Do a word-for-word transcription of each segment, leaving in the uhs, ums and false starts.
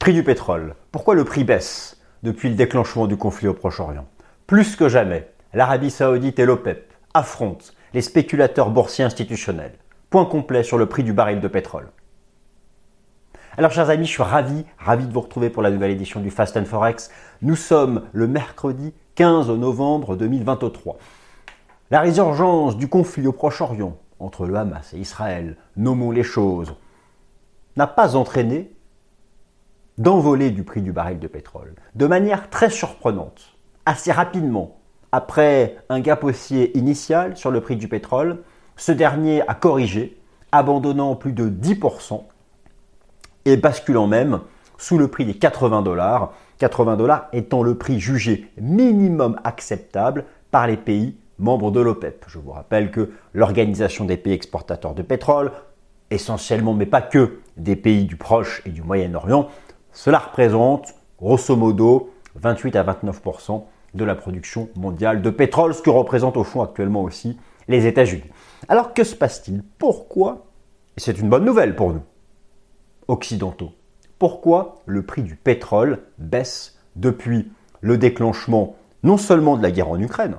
Prix du pétrole. Pourquoi le prix baisse depuis le déclenchement du conflit au Proche-Orient? Plus que jamais, l'Arabie Saoudite et l'OPEP affrontent les spéculateurs boursiers institutionnels. Point complet sur le prix du baril de pétrole. Alors chers amis, je suis ravi, ravi de vous retrouver pour la nouvelle édition du Fast and Forex. Nous sommes le mercredi quinze novembre deux mille vingt-trois. La résurgence du conflit au Proche-Orient entre le Hamas et Israël, nommons les choses, n'a pas entraîné d'envolée du prix du baril de pétrole. De manière très surprenante, assez rapidement, après un gap haussier initial sur le prix du pétrole, ce dernier a corrigé, abandonnant plus de dix pour cent et basculant même sous le prix des quatre-vingts dollars, quatre-vingts dollars étant le prix jugé minimum acceptable par les pays membres de l'OPEP. Je vous rappelle que l'Organisation des pays exportateurs de pétrole, essentiellement mais pas que des pays du Proche et du Moyen-Orient, cela représente grosso modo vingt-huit à vingt-neuf pour cent de la production mondiale de pétrole, ce que représentent au fond actuellement aussi les États-Unis. Alors que se passe-t-il? Pourquoi, et c'est une bonne nouvelle pour nous, occidentaux, pourquoi le prix du pétrole baisse depuis le déclenchement non seulement de la guerre en Ukraine?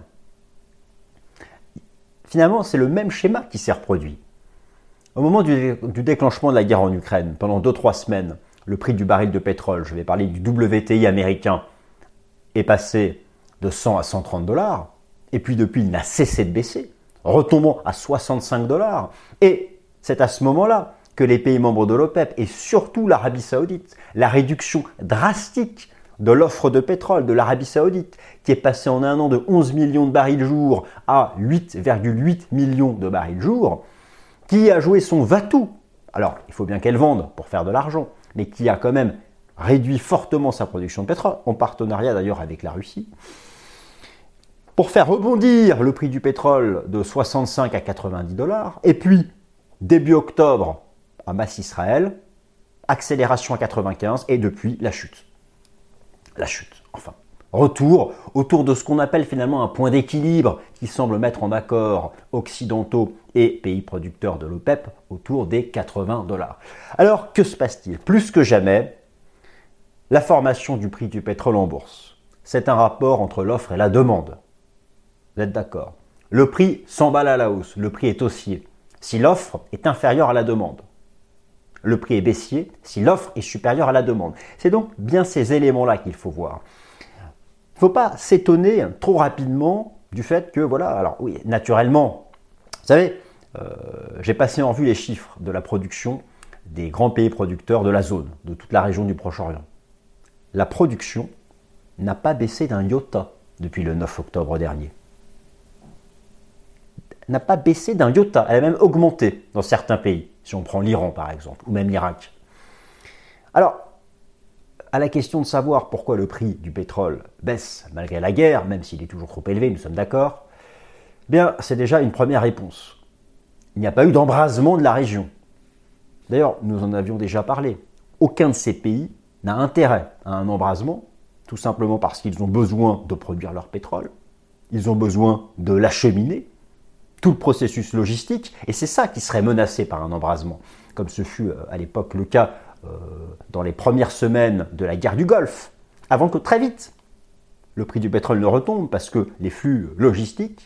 Finalement, c'est le même schéma qui s'est reproduit. Au moment du, du déclenchement de la guerre en Ukraine, pendant deux à trois semaines, le prix du baril de pétrole, je vais parler du W T I américain, est passé de cent à cent trente dollars. Et puis depuis, il n'a cessé de baisser, retombant à soixante-cinq dollars. Et c'est à ce moment-là que les pays membres de l'OPEP et surtout l'Arabie Saoudite, la réduction drastique de l'offre de pétrole de l'Arabie Saoudite, qui est passée en un an de onze millions de barils jour à huit virgule huit millions de barils jour, qui a joué son va-tout. Alors, il faut bien qu'elle vende pour faire de l'argent, mais qui a quand même réduit fortement sa production de pétrole, en partenariat d'ailleurs avec la Russie, pour faire rebondir le prix du pétrole de soixante-cinq à quatre-vingt-dix dollars, et puis, début octobre, Hamas Israël, accélération à quatre-vingt-quinze, et depuis, la chute. La chute, enfin. Retour autour de ce qu'on appelle finalement un point d'équilibre qui semble mettre en accord occidentaux et pays producteurs de l'OPEP autour des quatre-vingts dollars. Alors, que se passe-t-il? Plus que jamais, la formation du prix du pétrole en bourse, c'est un rapport entre l'offre et la demande. Vous êtes d'accord? Le prix s'emballe à la hausse, le prix est haussier si l'offre est inférieure à la demande. Le prix est baissier si l'offre est supérieure à la demande. C'est donc bien ces éléments-là qu'il faut voir. Il ne faut pas s'étonner trop rapidement du fait que, voilà, alors oui, naturellement, vous savez, euh, j'ai passé en vue les chiffres de la production des grands pays producteurs de la zone, de toute la région du Proche-Orient. La production n'a pas baissé d'un iota depuis le neuf octobre dernier. N'a pas baissé d'un iota, elle a même augmenté dans certains pays, si on prend l'Iran par exemple, ou même l'Irak. Alors, à la question de savoir pourquoi le prix du pétrole baisse malgré la guerre, même s'il est toujours trop élevé, nous sommes d'accord, bien, c'est déjà une première réponse. Il n'y a pas eu d'embrasement de la région. D'ailleurs, nous en avions déjà parlé. Aucun de ces pays n'a intérêt à un embrasement, tout simplement parce qu'ils ont besoin de produire leur pétrole, ils ont besoin de l'acheminer, tout le processus logistique, et c'est ça qui serait menacé par un embrasement, comme ce fut à l'époque le cas euh, dans les premières semaines de la guerre du Golfe, avant que très vite le prix du pétrole ne retombe, parce que les flux logistiques,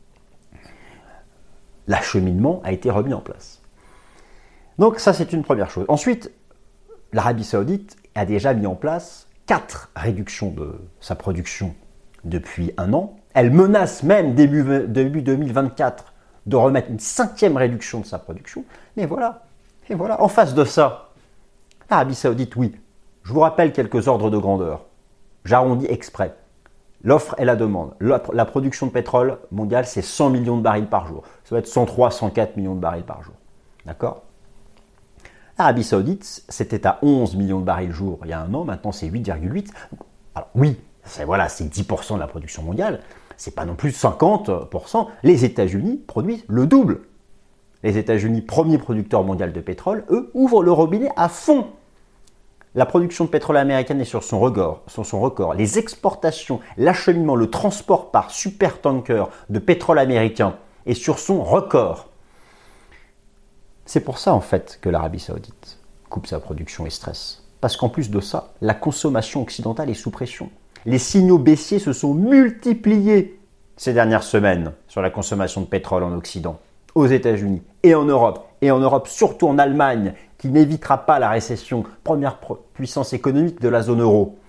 l'acheminement a été remis en place. Donc ça, c'est une première chose. Ensuite, l'Arabie Saoudite a déjà mis en place quatre réductions de sa production depuis un an. Elle menace même début, début deux mille vingt-quatre de remettre une cinquième réduction de sa production. Mais voilà, et voilà. En face de ça, l'Arabie Saoudite, oui. Je vous rappelle quelques ordres de grandeur. J'arrondis exprès. L'offre et la demande. La, la production de pétrole mondiale, c'est cent millions de barils par jour. Ça va être cent trois, cent quatre millions de barils par jour. D'accord? L'Arabie Saoudite, c'était à onze millions de barils jour il y a un an. Maintenant, c'est huit virgule huit. Alors oui, c'est voilà, c'est dix pour cent de la production mondiale. C'est pas non plus cinquante pour cent. Les États-Unis produisent le double. Les États-Unis, premier producteur mondial de pétrole, eux, ouvrent le robinet à fond. La production de pétrole américaine est sur son record. Sur son record. Les exportations, l'acheminement, le transport par supertanker de pétrole américain est sur son record. C'est pour ça, en fait, que l'Arabie Saoudite coupe sa production et stresse. Parce qu'en plus de ça, la consommation occidentale est sous pression. Les signaux baissiers se sont multipliés ces dernières semaines sur la consommation de pétrole en Occident, aux États-Unis et en Europe. Et en Europe, surtout en Allemagne, qui n'évitera pas la récession, première puissance économique de la zone euro.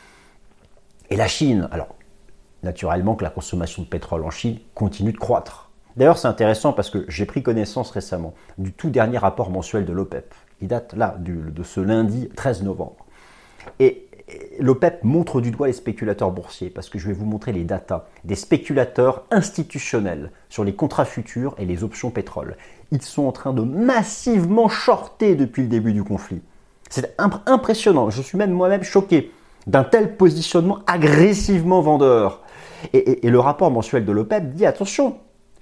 Et la Chine, alors naturellement que la consommation de pétrole en Chine continue de croître. D'ailleurs, c'est intéressant parce que j'ai pris connaissance récemment du tout dernier rapport mensuel de l'OPEP. Il date là du, de ce lundi treize novembre. Et, et l'OPEP montre du doigt les spéculateurs boursiers parce que je vais vous montrer les datas des spéculateurs institutionnels sur les contrats futurs et les options pétrole. Ils sont en train de massivement shorter depuis le début du conflit. C'est imp- impressionnant. Je suis même moi-même choqué d'un tel positionnement agressivement vendeur. Et, et, et le rapport mensuel de l'OPEP dit attention.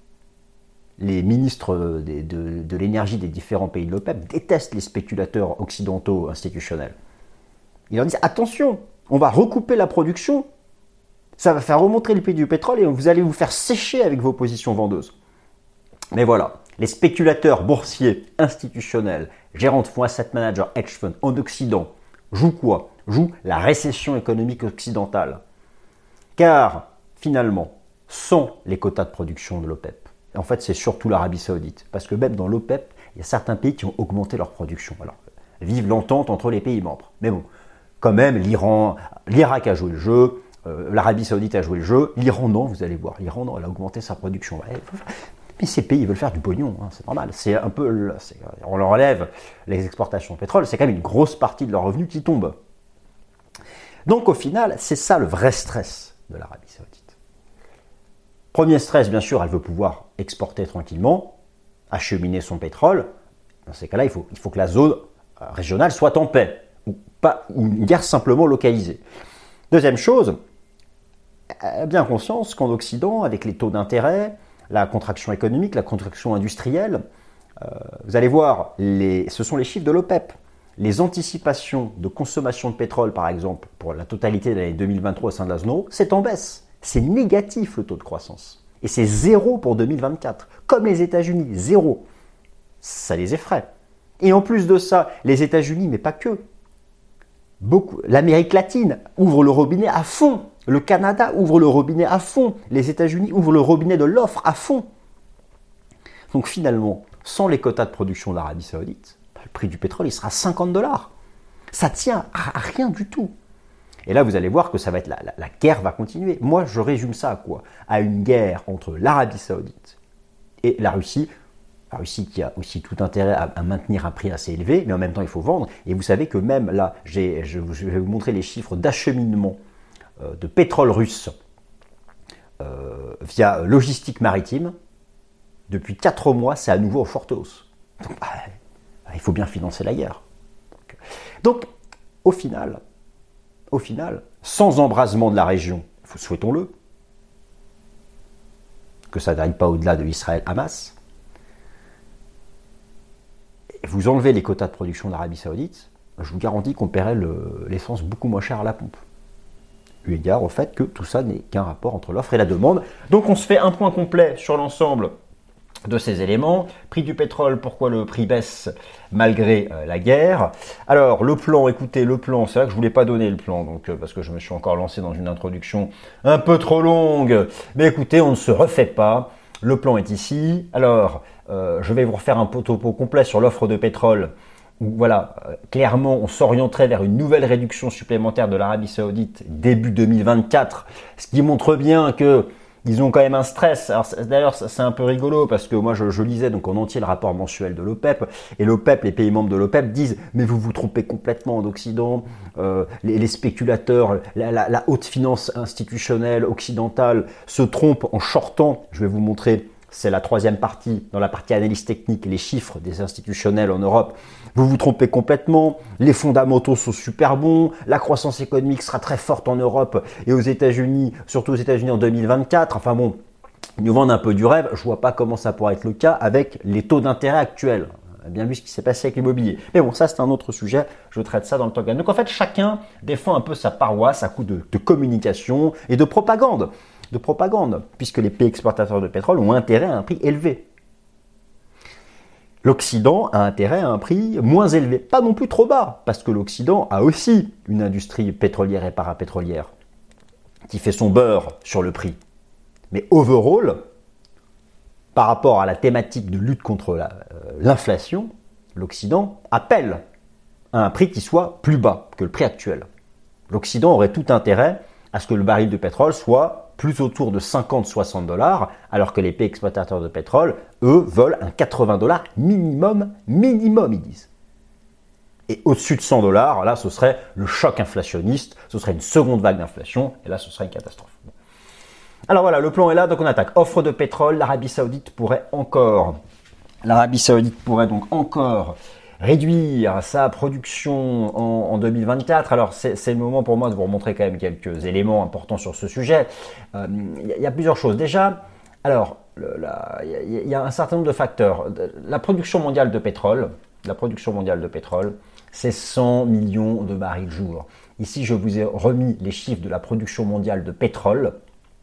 Les ministres de, de, de l'énergie des différents pays de l'OPEP détestent les spéculateurs occidentaux institutionnels. Ils leur disent attention, on va recouper la production, ça va faire remonter le prix du pétrole et vous allez vous faire sécher avec vos positions vendeuses. Mais voilà, les spéculateurs boursiers institutionnels, gérants de fonds, asset managers, hedge funds en Occident jouent quoi? Jouent la récession économique occidentale. Car finalement, sans les quotas de production de l'OPEP, en fait, c'est surtout l'Arabie Saoudite. Parce que même dans l'OPEP, il y a certains pays qui ont augmenté leur production. Alors, vive l'entente entre les pays membres. Mais bon, quand même, l'Iran, l'Irak a joué le jeu, euh, l'Arabie Saoudite a joué le jeu, l'Iran non, vous allez voir. L'Iran non, elle a augmenté sa production. Mais ces pays, ils veulent faire du pognon, hein, c'est normal. C'est un peu, c'est, on leur enlève les exportations de pétrole, c'est quand même une grosse partie de leurs revenus qui tombe. Donc au final, c'est ça le vrai stress de l'Arabie Saoudite. Premier stress, bien sûr, elle veut pouvoir exporter tranquillement, acheminer son pétrole. Dans ces cas-là, il faut, il faut que la zone régionale soit en paix, ou pas ou une guerre simplement localisée. Deuxième chose, elle a bien conscience qu'en Occident, avec les taux d'intérêt, la contraction économique, la contraction industrielle, euh, vous allez voir, les, ce sont les chiffres de l'OPEP. Les anticipations de consommation de pétrole, par exemple, pour la totalité de l'année deux mille vingt-trois au sein de la zone euro, c'est en baisse. C'est négatif le taux de croissance. Et c'est zéro pour deux mille vingt-quatre. Comme les États-Unis, zéro. Ça les effraie. Et en plus de ça, les États-Unis, mais pas que. Beaucoup, l'Amérique latine ouvre le robinet à fond. Le Canada ouvre le robinet à fond. Les États-Unis ouvrent le robinet de l'offre à fond. Donc finalement, sans les quotas de production de l'Arabie Saoudite, le prix du pétrole, il sera cinquante dollars. Ça tient à rien du tout. Et là, vous allez voir que ça va être la, la, la guerre va continuer. Moi, je résume ça à quoi? À une guerre entre l'Arabie Saoudite et la Russie. La Russie qui a aussi tout intérêt à, à maintenir un prix assez élevé, mais en même temps, il faut vendre. Et vous savez que même là, j'ai, je, je vais vous montrer les chiffres d'acheminement euh, de pétrole russe euh, via logistique maritime. Depuis quatre mois, c'est à nouveau en forte hausse. Donc, bah, il faut bien financer la guerre. Donc, donc au final... Au final, sans embrasement de la région, souhaitons-le, que ça n'aille pas au-delà de Israël-Hamas, vous enlevez les quotas de production d'Arabie Saoudite, je vous garantis qu'on paierait le, l'essence beaucoup moins cher à la pompe. Eu égard au fait que tout ça n'est qu'un rapport entre l'offre et la demande. Donc on se fait un point complet sur l'ensemble de ces éléments. Prix du pétrole, pourquoi le prix baisse malgré euh, la guerre. Alors le plan, écoutez, le plan, c'est vrai que je voulais pas donner le plan, donc euh, parce que je me suis encore lancé dans une introduction un peu trop longue. Mais écoutez, on ne se refait pas. Le plan est ici. Alors, euh, je vais vous refaire un topo complet sur l'offre de pétrole. Où, voilà, euh, clairement, on s'orienterait vers une nouvelle réduction supplémentaire de l'Arabie Saoudite début deux mille vingt-quatre, ce qui montre bien que ils ont quand même un stress. Alors, d'ailleurs, c'est un peu rigolo parce que moi, je, je lisais donc en entier le rapport mensuel de l'OPEP. Et l'OPEP, les pays membres de l'OPEP disent « Mais vous vous trompez complètement en Occident. Euh, les, les spéculateurs, la, la, la haute finance institutionnelle occidentale se trompent en shortant. » Je vais vous montrer, c'est la troisième partie, dans la partie analyse technique, les chiffres des institutionnels en Europe. Vous vous trompez complètement, les fondamentaux sont super bons, la croissance économique sera très forte en Europe et aux États-Unis, surtout aux États-Unis en deux mille vingt-quatre. Enfin bon, ils nous vendent un peu du rêve, je vois pas comment ça pourrait être le cas avec les taux d'intérêt actuels. On a bien vu ce qui s'est passé avec l'immobilier. Mais bon, ça c'est un autre sujet, je traite ça dans le temps. Donc en fait, chacun défend un peu sa paroisse à coup de, de communication et de propagande. De propagande, puisque les pays exportateurs de pétrole ont intérêt à un prix élevé. l'Occident a intérêt à un prix moins élevé, pas non plus trop bas, parce que l'Occident a aussi une industrie pétrolière et parapétrolière qui fait son beurre sur le prix. Mais overall, par rapport à la thématique de lutte contre la, euh, l'inflation, l'Occident appelle à un prix qui soit plus bas que le prix actuel. L'Occident aurait tout intérêt à ce que le baril de pétrole soit plus autour de cinquante à soixante dollars, alors que les pays exploitateurs de pétrole, eux, veulent un quatre-vingts dollars minimum, minimum, ils disent. Et au-dessus de cent dollars, là, ce serait le choc inflationniste, ce serait une seconde vague d'inflation, et là, ce serait une catastrophe. Alors voilà, le plan est là, donc on attaque. Offre de pétrole, l'Arabie Saoudite pourrait encore, l'Arabie Saoudite pourrait donc encore réduire sa production en, en deux mille vingt-quatre. Alors c'est, c'est le moment pour moi de vous remontrer quand même quelques éléments importants sur ce sujet. Il euh, y, y a plusieurs choses. Déjà, alors il y, y a un certain nombre de facteurs. La production mondiale de pétrole, la production mondiale de pétrole, c'est cent millions de barils jour. Ici, je vous ai remis les chiffres de la production mondiale de pétrole,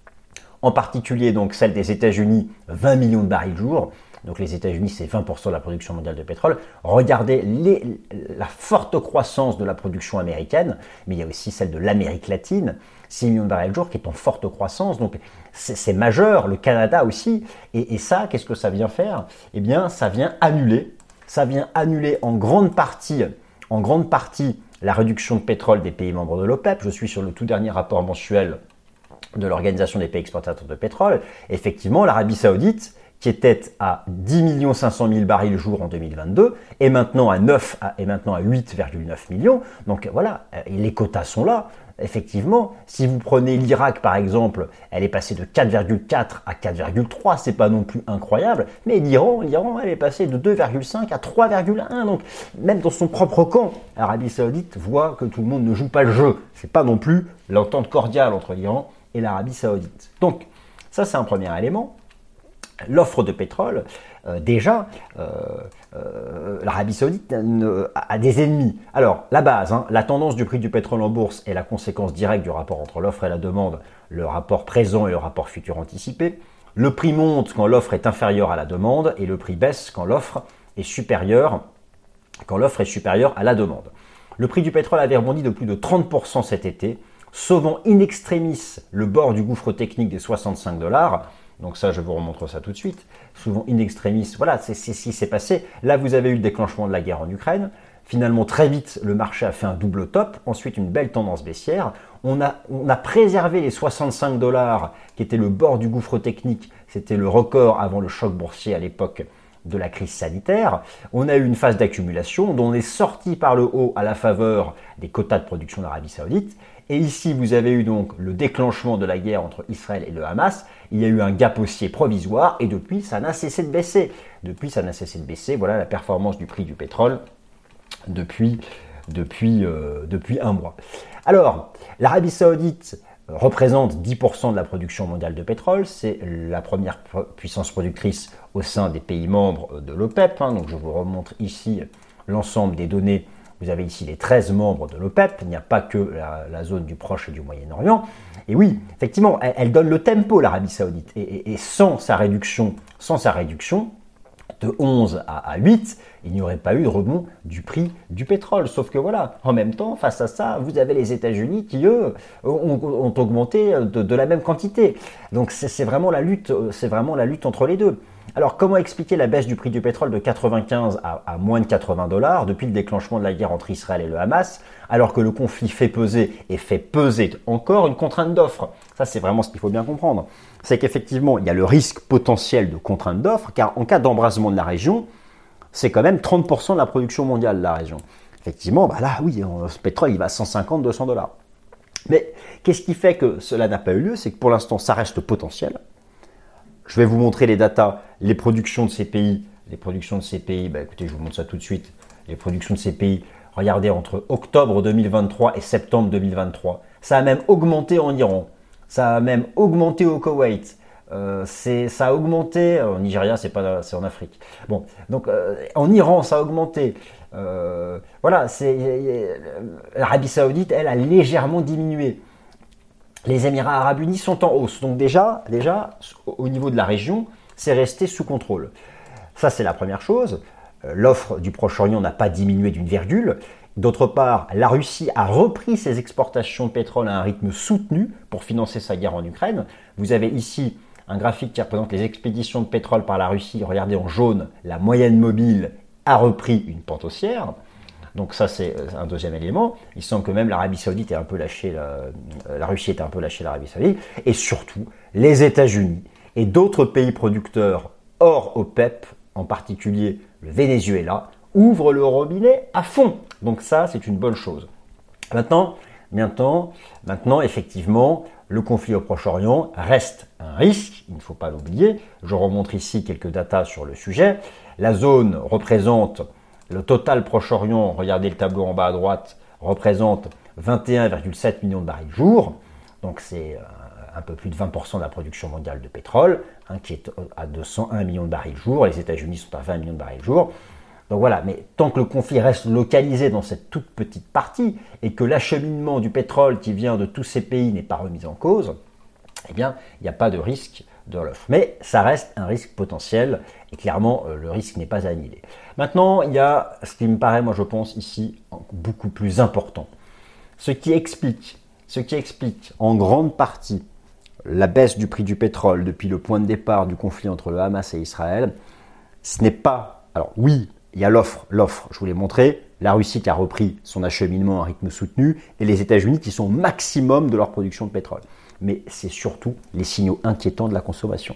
en particulier donc celle des États-Unis, vingt millions de barils jour. Donc les États-Unis, c'est vingt pour cent de la production mondiale de pétrole. Regardez les, la forte croissance de la production américaine, mais il y a aussi celle de l'Amérique latine, six millions de barils jour qui est en forte croissance. Donc c'est, c'est majeur, le Canada aussi. Et, et ça, qu'est-ce que ça vient faire? Eh bien, ça vient annuler, ça vient annuler en grande partie, en grande partie la réduction de pétrole des pays membres de l'OPEP. Je suis sur le tout dernier rapport mensuel de l'Organisation des pays exportateurs de pétrole. Effectivement, l'Arabie Saoudite, qui était à dix millions cinq cent mille barils jour en deux mille vingt-deux, et maintenant à neuf et maintenant à huit virgule neuf millions. Donc voilà, les quotas sont là. Effectivement, si vous prenez l'Irak par exemple, elle est passée de quatre virgule quatre à quatre virgule trois, c'est pas non plus incroyable. Mais l'Iran, l'Iran, elle est passée de deux virgule cinq à trois virgule un. Donc même dans son propre camp, l'Arabie Saoudite voit que tout le monde ne joue pas le jeu. C'est pas non plus l'entente cordiale entre l'Iran et l'Arabie Saoudite. Donc ça, c'est un premier élément. L'offre de pétrole, euh, déjà, euh, euh, l'Arabie Saoudite euh, a des ennemis. Alors, la base, hein, la tendance du prix du pétrole en bourse est la conséquence directe du rapport entre l'offre et la demande, le rapport présent et le rapport futur anticipé. Le prix monte quand l'offre est inférieure à la demande et le prix baisse quand l'offre est supérieure, quand l'offre est supérieure à la demande. Le prix du pétrole avait rebondi de plus de trente pour cent cet été, sauvant in extremis le bord du gouffre technique des soixante-cinq dollars. Donc ça, je vous remontre ça tout de suite. Souvent in extremis, voilà, c'est, c'est ce qui s'est passé. Là, vous avez eu le déclenchement de la guerre en Ukraine. Finalement, très vite, le marché a fait un double top. Ensuite, une belle tendance baissière. On a, on a préservé les soixante-cinq dollars, qui était le bord du gouffre technique. C'était le record avant le choc boursier à l'époque de la crise sanitaire. On a eu une phase d'accumulation dont on est sorti par le haut à la faveur des quotas de production d'Arabie Saoudite. Et ici, vous avez eu donc le déclenchement de la guerre entre Israël et le Hamas. Il y a eu un gap haussier provisoire et depuis, ça n'a cessé de baisser. Depuis, ça n'a cessé de baisser. Voilà la performance du prix du pétrole depuis, depuis, euh, depuis un mois. Alors, l'Arabie Saoudite représente dix pour cent de la production mondiale de pétrole. C'est la première puissance productrice au sein des pays membres de l'OPEP. Hein. Donc, je vous remontre ici l'ensemble des données. Vous avez ici les treize membres de l'OPEP, il n'y a pas que la, la zone du Proche et du Moyen-Orient. Et oui, effectivement, elle, elle donne le tempo, l'Arabie Saoudite. Et, et, et sans sa réduction, sans sa réduction de onze à huit, il n'y aurait pas eu de rebond du prix du pétrole. Sauf que voilà, en même temps, face à ça, vous avez les États-Unis qui, eux, ont, ont augmenté de, de la même quantité. Donc c'est, c'est vraiment la lutte, c'est vraiment la lutte entre les deux. Alors, comment expliquer la baisse du prix du pétrole de quatre-vingt-quinze à, à moins de quatre-vingts dollars depuis le déclenchement de la guerre entre Israël et le Hamas, alors que le conflit fait peser et fait peser encore une contrainte d'offre? Ça, c'est vraiment ce qu'il faut bien comprendre. C'est qu'effectivement, il y a le risque potentiel de contrainte d'offre, car en cas d'embrasement de la région, c'est quand même trente pour cent de la production mondiale de la région. Effectivement, bah là, oui, ce pétrole, il va à cent cinquante à deux cents dollars. Mais qu'est-ce qui fait que cela n'a pas eu lieu? C'est que pour l'instant, ça reste potentiel. Je vais vous montrer les datas, les productions de ces pays. Les productions de ces pays, bah écoutez, je vous montre ça tout de suite. Les productions de ces pays, regardez, entre octobre deux mille vingt-trois et septembre deux mille vingt-trois, ça a même augmenté en Iran, ça a même augmenté au Koweït, euh, c'est, ça a augmenté, en Nigeria, c'est pas, c'est en Afrique. Bon, donc euh, en Iran, ça a augmenté. Euh, voilà, c'est, l'Arabie Saoudite, elle, a légèrement diminué. Les Émirats Arabes Unis sont en hausse. Donc déjà, déjà, au niveau de la région, c'est resté sous contrôle. Ça, c'est la première chose. l'offre du Proche-Orient n'a pas diminué d'une virgule. D'autre part, la Russie a repris ses exportations de pétrole à un rythme soutenu pour financer sa guerre en Ukraine. Vous avez ici un graphique qui représente les expéditions de pétrole par la Russie. Regardez en jaune, la moyenne mobile a repris une pente haussière. Donc ça, c'est un deuxième élément. Il semble que même l'Arabie Saoudite est un peu lâché, la, la Russie est un peu lâché l'Arabie Saoudite. Et surtout, les États-Unis et d'autres pays producteurs hors OPEP, en particulier le Venezuela, ouvrent le robinet à fond. Donc ça, c'est une bonne chose. Maintenant, maintenant, maintenant, effectivement, le conflit au Proche-Orient reste un risque, il ne faut pas l'oublier. Je remontre ici quelques datas sur le sujet. La zone représente, le total Proche-Orient, regardez le tableau en bas à droite, représente vingt et un virgule sept millions de barils jour. Donc c'est un peu plus de vingt pour cent de la production mondiale de pétrole, hein, qui est à deux cent un millions de barils jour. Les États-Unis sont à vingt millions de barils jour. Donc voilà, mais tant que le conflit reste localisé dans cette toute petite partie et que l'acheminement du pétrole qui vient de tous ces pays n'est pas remis en cause, eh bien, il n'y a pas de risque de l'offre. Mais ça reste un risque potentiel et clairement, le risque n'est pas annihilé. Maintenant, il y a ce qui me paraît, moi je pense ici, beaucoup plus important. Ce qui explique, ce qui explique en grande partie la baisse du prix du pétrole depuis le point de départ du conflit entre le Hamas et Israël, ce n'est pas... Alors oui, il y a l'offre, l'offre, je vous l'ai montré, la Russie qui a repris son acheminement à un rythme soutenu et les États-Unis qui sont au maximum de leur production de pétrole. Mais c'est surtout les signaux inquiétants de la consommation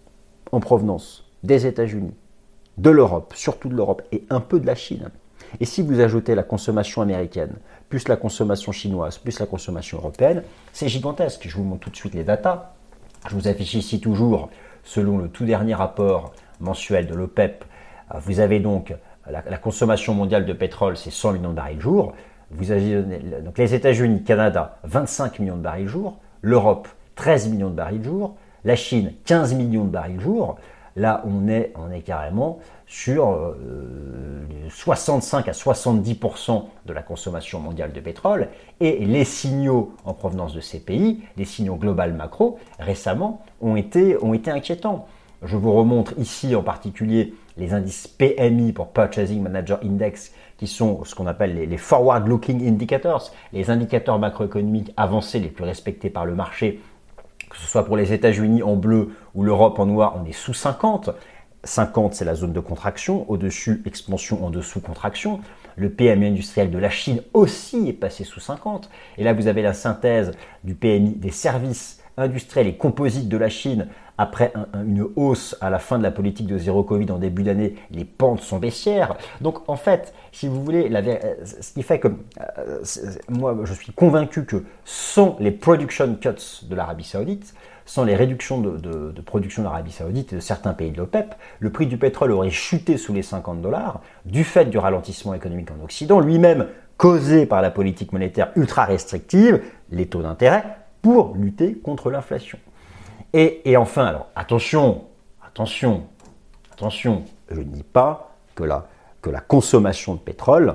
en provenance des États-Unis, de l'Europe, surtout de l'Europe et un peu de la Chine. Et si vous ajoutez la consommation américaine, plus la consommation chinoise, plus la consommation européenne, c'est gigantesque. Je vous montre tout de suite les datas. Je vous affiche ici toujours, selon le tout dernier rapport mensuel de l'OPEP, vous avez donc la, la consommation mondiale de pétrole, c'est cent millions de barils jour. Vous avez donc les États-Unis, Canada, vingt-cinq millions de barils jour. L'Europe, treize millions de barils jour. La Chine, quinze millions de barils jour. Là, on est, on est carrément sur euh, soixante-cinq à soixante-dix pour cent de la consommation mondiale de pétrole. Et les signaux en provenance de ces pays, les signaux global macro, récemment, ont été, ont été inquiétants. Je vous remontre ici en particulier les indices P M I pour Purchasing Manager Index, qui sont ce qu'on appelle les, les Forward-Looking Indicators, les indicateurs macroéconomiques avancés les plus respectés par le marché, que ce soit pour les États-Unis en bleu ou l'Europe en noir, on est sous cinquante. cinquante, c'est la zone de contraction, au-dessus, expansion, en dessous, contraction. Le P M I industriel de la Chine aussi est passé sous cinquante. Et là, vous avez la synthèse du P M I des services industriels et composites de la Chine. Après un, un, une hausse à la fin de la politique de zéro Covid en début d'année, les pentes sont baissières. Donc en fait, si vous voulez, la, ce qui fait que euh, moi je suis convaincu que sans les production cuts de l'Arabie Saoudite, sans les réductions de, de, de production de l'Arabie Saoudite et de certains pays de l'OPEP, le prix du pétrole aurait chuté sous les cinquante dollars du fait du ralentissement économique en Occident, lui-même causé par la politique monétaire ultra restrictive, les taux d'intérêt, pour lutter contre l'inflation. Et, et enfin, alors attention, attention, attention, je ne dis pas que la, que la consommation de pétrole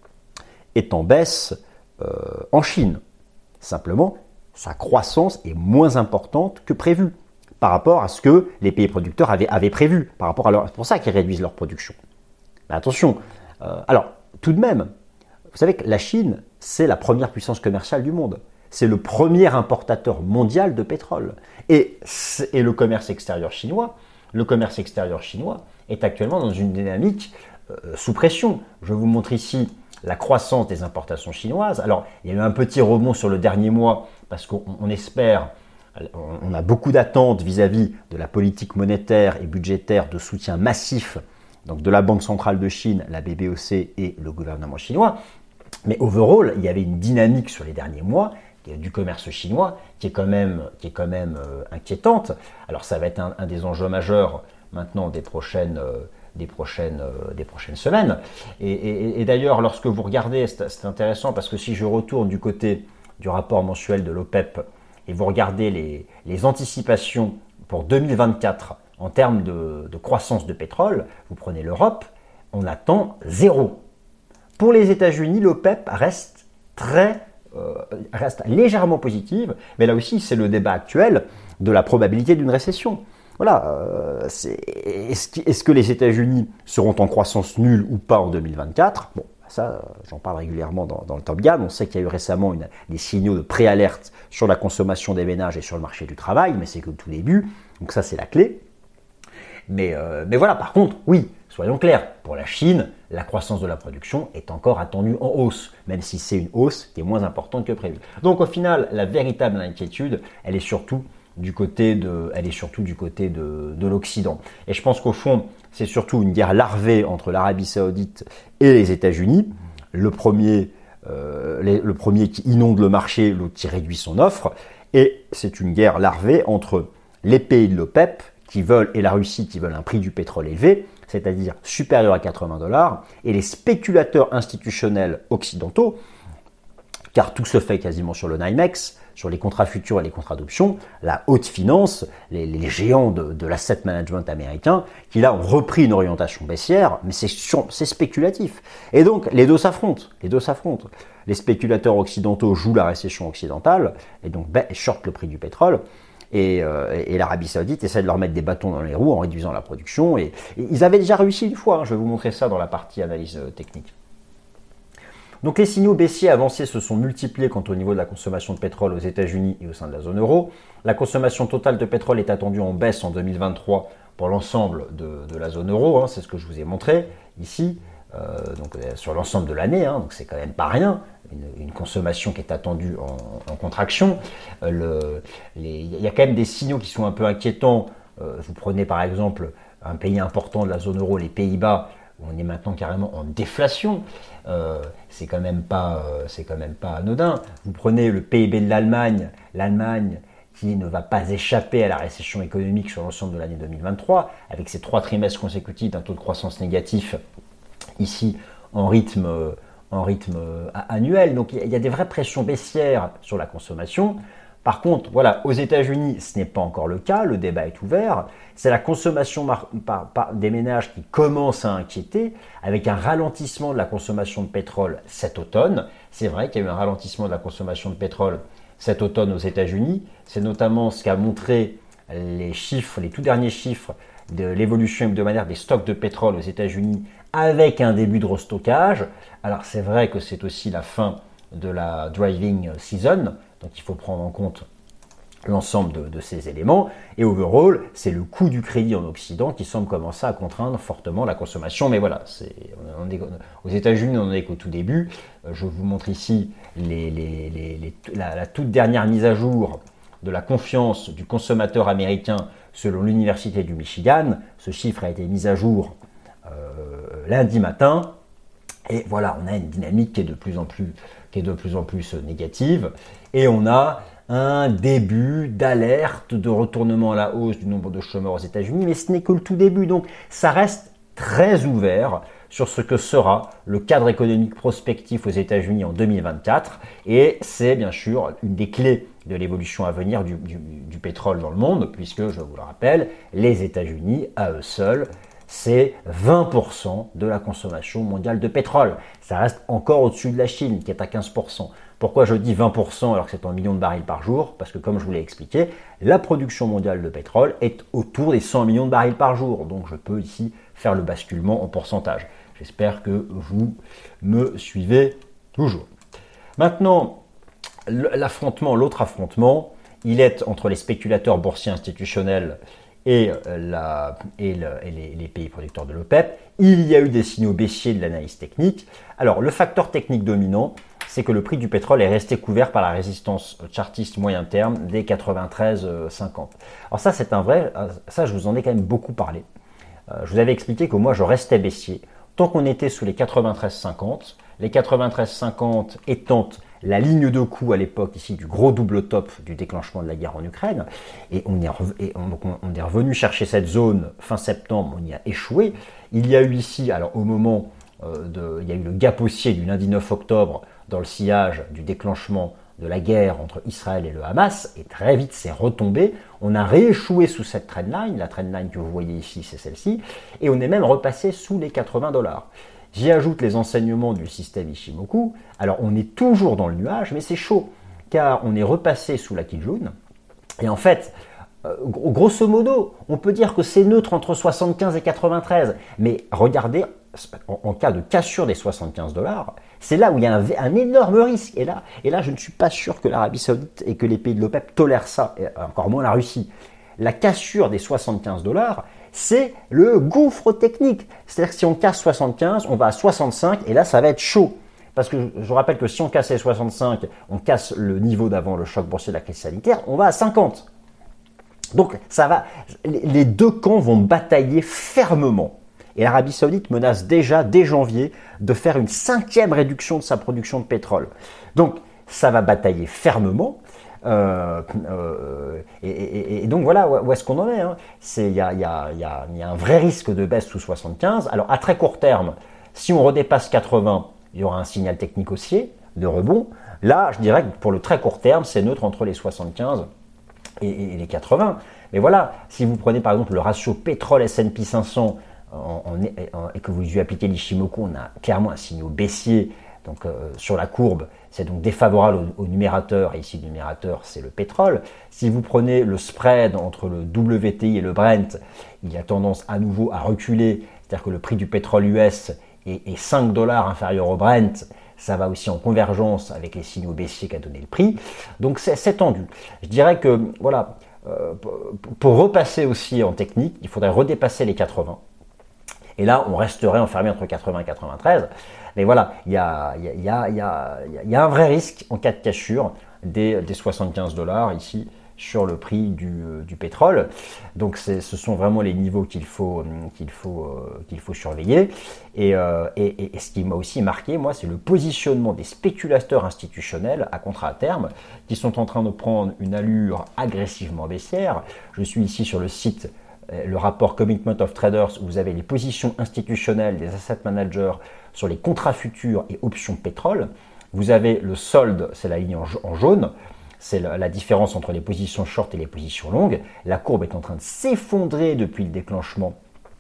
est en baisse euh, en Chine. Simplement, sa croissance est moins importante que prévu par rapport à ce que les pays producteurs avaient, avaient prévu, par rapport à leur, c'est pour ça qu'ils réduisent leur production. Mais attention, euh, alors tout de même, vous savez que la Chine, c'est la première puissance commerciale du monde. C'est le premier importateur mondial de pétrole. Et, et le commerce extérieur chinois, le commerce extérieur chinois est actuellement dans une dynamique euh, sous pression. Je vous montre ici la croissance des importations chinoises. Alors, il y a eu un petit rebond sur le dernier mois parce qu'on on espère, on a beaucoup d'attentes vis-à-vis de la politique monétaire et budgétaire de soutien massif donc de la Banque centrale de Chine, la B B O C et le gouvernement chinois. Mais overall, il y avait une dynamique sur les derniers mois du commerce chinois qui est quand même, qui est quand même euh, inquiétante. Alors ça va être un, un des enjeux majeurs maintenant des prochaines, euh, des prochaines, euh, des prochaines semaines. Et, et, et d'ailleurs, lorsque vous regardez, c'est, c'est intéressant parce que si je retourne du côté du rapport mensuel de l'OPEP et vous regardez les, les anticipations pour deux mille vingt-quatre en termes de, de croissance de pétrole, vous prenez l'Europe, on attend zéro. Pour les États-Unis, l'OPEP reste très Euh, reste légèrement positive, mais là aussi c'est le débat actuel de la probabilité d'une récession. voilà, euh, c'est, est-ce, que, est-ce que les États-Unis seront en croissance nulle ou pas en deux mille vingt-quatre? Bon, ça, j'en parle régulièrement dans, dans le Top Gun. On sait qu'il y a eu récemment une, des signaux de préalerte sur la consommation des ménages et sur le marché du travail, mais c'est que le tout début. Donc ça, c'est la clé. Mais, euh, mais voilà, par contre, oui, soyons clairs, pour la Chine, la croissance de la production est encore attendue en hausse, même si c'est une hausse qui est moins importante que prévu. Donc au final, la véritable inquiétude, elle est surtout du côté de, elle est surtout du côté de, de l'Occident. Et je pense qu'au fond, c'est surtout une guerre larvée entre l'Arabie Saoudite et les États-Unis. Le premier, euh, les, le premier qui inonde le marché, l'autre qui réduit son offre. Et c'est une guerre larvée entre les pays de l'OPEP qui veulent, et la Russie qui veulent un prix du pétrole élevé, c'est-à-dire supérieur à quatre-vingts dollars, et les spéculateurs institutionnels occidentaux, car tout se fait quasiment sur le NYMEX, sur les contrats futurs et les contrats d'option, la haute finance, les, les géants de, de l'asset management américain, qui là ont repris une orientation baissière, mais c'est, sur, c'est spéculatif. Et donc les deux s'affrontent, les deux s'affrontent. Les spéculateurs occidentaux jouent la récession occidentale, et donc ben, shortent le prix du pétrole, et, euh, et l'Arabie Saoudite essaie de leur mettre des bâtons dans les roues en réduisant la production, et, et ils avaient déjà réussi une fois, hein, je vais vous montrer ça dans la partie analyse euh, technique. Donc les signaux baissiers avancés se sont multipliés quant au niveau de la consommation de pétrole aux États-Unis et au sein de la zone euro. La consommation totale de pétrole est attendue en baisse en deux mille vingt-trois pour l'ensemble de, de la zone euro, hein, c'est ce que je vous ai montré ici, euh, donc euh, sur l'ensemble de l'année, hein, donc c'est quand même pas rien, une, une consommation qui est attendue en, en contraction. Euh, le, les, il y a quand même des signaux qui sont un peu inquiétants. Euh, vous prenez par exemple un pays important de la zone euro, les Pays-Bas, où on est maintenant carrément en déflation. Euh, c'est quand même pas, euh, c'est quand même pas anodin. Vous prenez le P I B de l'Allemagne, l'Allemagne qui ne va pas échapper à la récession économique sur l'ensemble de l'année deux mille vingt-trois, avec ses trois trimestres consécutifs d'un taux de croissance négatif, ici en rythme, euh, en rythme euh, annuel. Donc il y a des vraies pressions baissières sur la consommation. Par contre, voilà, aux États-Unis, ce n'est pas encore le cas, le débat est ouvert. C'est la consommation par, par, par des ménages qui commence à inquiéter, avec un ralentissement de la consommation de pétrole cet automne. C'est vrai qu'il y a eu un ralentissement de la consommation de pétrole cet automne aux États-Unis. C'est notamment ce qu'a montré les chiffres, les tout derniers chiffres de l'évolution hebdomadaire des stocks de pétrole aux États-Unis, avec un début de restockage. Alors c'est vrai que c'est aussi la fin de la driving season, donc il faut prendre en compte l'ensemble de, de ces éléments. Et overall, c'est le coût du crédit en Occident qui semble commencer à contraindre fortement la consommation. Mais voilà, c'est, on est, aux États-Unis, on en est qu'au tout début. Je vous montre ici les, les, les, les, la, la toute dernière mise à jour de la confiance du consommateur américain selon l'Université du Michigan. Ce chiffre a été mis à jour euh, lundi matin. Et voilà, on a une dynamique qui est de plus en plus, qui est de plus en plus négative. Et on a un début d'alerte de retournement à la hausse du nombre de chômeurs aux États-Unis, mais ce n'est que le tout début. Donc ça reste très ouvert sur ce que sera le cadre économique prospectif aux États-Unis en deux mille vingt-quatre. Et c'est bien sûr une des clés de l'évolution à venir du, du, du pétrole dans le monde, puisque, je vous le rappelle, les États-Unis, à eux seuls, c'est vingt pour cent de la consommation mondiale de pétrole. Ça reste encore au-dessus de la Chine, qui est à quinze pour cent. Pourquoi je dis vingt pour cent alors que c'est en millions de barils par jour? Parce que comme je vous l'ai expliqué, la production mondiale de pétrole est autour des cent millions de barils par jour. Donc je peux ici faire le basculement en pourcentage. J'espère que vous me suivez toujours. Maintenant, l'affrontement, l'autre affrontement, il est entre les spéculateurs boursiers institutionnels et, la, et, le, et les, les pays producteurs de l'OPEP. Il y a eu des signaux baissiers de l'analyse technique. Alors, le facteur technique dominant, c'est que le prix du pétrole est resté couvert par la résistance chartiste moyen terme des quatre-vingt-treize cinquante. Alors ça, c'est un vrai, ça je vous en ai quand même beaucoup parlé. Euh, je vous avais expliqué que moi, je restais baissier tant qu'on était sous les quatre-vingt-treize cinquante. Les quatre-vingt-treize cinquante étant la ligne de coup à l'époque ici du gros double top du déclenchement de la guerre en Ukraine. Et on est, re- et on, donc on, on est revenu chercher cette zone fin septembre, on y a échoué. Il y a eu ici, alors au moment euh, de, il y a eu le gap haussier du lundi neuf octobre dans le sillage du déclenchement de la guerre entre Israël et le Hamas, et très vite c'est retombé. On a rééchoué sous cette trendline, la trendline que vous voyez ici c'est celle-ci, et on est même repassé sous les quatre-vingts dollars. J'y ajoute les enseignements du système Ishimoku. Alors on est toujours dans le nuage, mais c'est chaud, car on est repassé sous la Kijun. Et en fait, euh, grosso modo, on peut dire que c'est neutre entre soixante-quinze et quatre-vingt-treize. Mais regardez, en, en cas de cassure des soixante-quinze dollars, c'est là où il y a un, un énorme risque. Et là, et là, je ne suis pas sûr que l'Arabie Saoudite et que les pays de l'OPEP tolèrent ça, et encore moins la Russie. La cassure des soixante-quinze dollars, c'est le gouffre technique. C'est-à-dire que si on casse soixante-quinze, on va à soixante-cinq et là, ça va être chaud. Parce que je vous rappelle que si on casse les soixante-cinq, on casse le niveau d'avant le choc boursier de la crise sanitaire, on va à cinquante. Donc, ça va, les deux camps vont batailler fermement. Et l'Arabie Saoudite menace déjà, dès janvier, de faire une cinquième réduction de sa production de pétrole. Donc, ça va batailler fermement. Euh, euh, et, et, et donc voilà où est-ce qu'on en est. Hein. Il y a, y, a, y, a, y a un vrai risque de baisse sous soixante-quinze. Alors à très court terme, si on redépasse quatre-vingts, il y aura un signal technique haussier de rebond. Là, je dirais que pour le très court terme, c'est neutre entre les soixante-quinze et, et, et les quatre-vingts. Mais voilà, si vous prenez par exemple le ratio pétrole S and P cinq cents en, en, en, et que vous lui appliquez l'Ishimoku, on a clairement un signal baissier. Donc euh, sur la courbe, c'est donc défavorable au, au numérateur, et ici le numérateur c'est le pétrole. Si vous prenez le spread entre le W T I et le Brent, il a tendance à nouveau à reculer, c'est-à-dire que le prix du pétrole U S est, est cinq dollars inférieur au Brent, ça va aussi en convergence avec les signaux baissiers qu'a donné le prix. Donc c'est tendu. Je dirais que voilà, euh, pour repasser aussi en technique, il faudrait redépasser les quatre-vingts. Et là, on resterait enfermé entre quatre-vingts et quatre-vingt-treize. Mais voilà, il y a, y, a, y, a, y, a, y a un vrai risque en cas de cassure des, des soixante-quinze dollars ici sur le prix du, du pétrole. Donc ce sont vraiment les niveaux qu'il faut, qu'il faut, euh, qu'il faut surveiller. Et, euh, et, et ce qui m'a aussi marqué, moi, c'est le positionnement des spéculateurs institutionnels à contrat à terme qui sont en train de prendre une allure agressivement baissière. Je suis ici sur le site le rapport Commitment of Traders, où vous avez les positions institutionnelles des asset managers sur les contrats futurs et options pétrole. Vous avez le solde, c'est la ligne en jaune, c'est la différence entre les positions short et les positions longues. La courbe est en train de s'effondrer depuis le déclenchement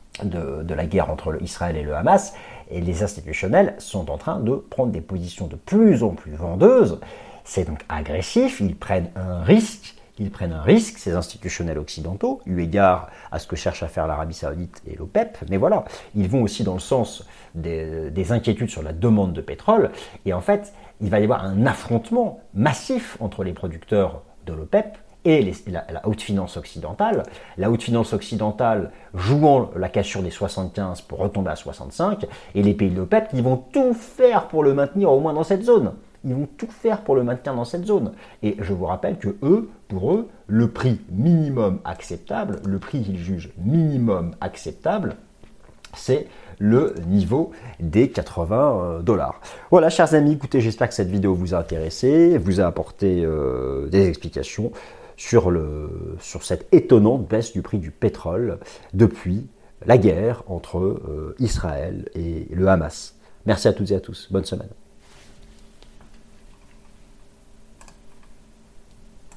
de, de la guerre entre Israël et le Hamas, et les institutionnels sont en train de prendre des positions de plus en plus vendeuses. C'est donc agressif, ils prennent un risque. Ils prennent un risque, ces institutionnels occidentaux, eu égard à ce que cherchent à faire l'Arabie Saoudite et l'OPEP. Mais voilà, ils vont aussi dans le sens des, des inquiétudes sur la demande de pétrole. Et en fait, il va y avoir un affrontement massif entre les producteurs de l'OPEP et les, la, la haute finance occidentale. La haute finance occidentale jouant la cassure des soixante-quinze pour retomber à soixante-cinq, et les pays de l'OPEP qui vont tout faire pour le maintenir au moins dans cette zone. Ils vont tout faire pour le maintenir dans cette zone. Et je vous rappelle que eux, pour eux, le prix minimum acceptable, le prix qu'ils jugent minimum acceptable, c'est le niveau des quatre-vingts dollars. Voilà, chers amis, écoutez, j'espère que cette vidéo vous a intéressé, vous a apporté euh, des explications sur, le, sur cette étonnante baisse du prix du pétrole depuis la guerre entre euh, Israël et le Hamas. Merci à toutes et à tous. Bonne semaine.